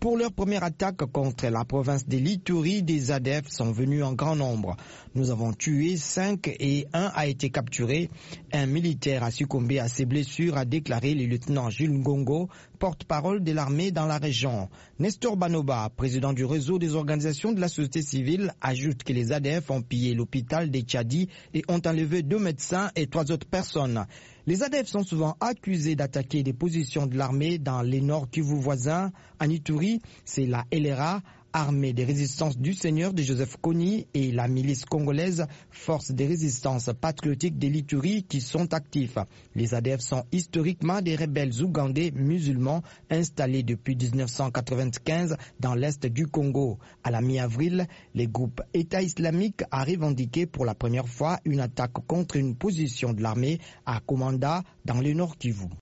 Pour leur première attaque contre la province de l'Ituri, des ADF sont venus en grand nombre. Nous avons tué 5 et 1 a été capturé. Un militaire a succombé à ses blessures, a déclaré le lieutenant Jules Ngongo, porte-parole de l'armée dans la région. Nestor Banoba, président du réseau des organisations de la société civile, ajoute que les ADF ont pillé l'hôpital des Tchadi et ont enlevé 2 médecins et 3 autres personnes. Les ADF sont souvent accusés d'attaquer des positions de l'armée dans les Nord Kivu voisins. En Ituri, c'est la LRA, armée des résistances du Seigneur de Joseph Kony, et la milice congolaise, force des résistances patriotiques de l'Ituri, qui sont actifs. Les ADF sont historiquement des rebelles ougandais musulmans installés depuis 1995 dans l'est du Congo. À la mi-avril, les groupes État islamique a revendiqué pour la première fois une attaque contre une position de l'armée à Komanda dans le Nord Kivu.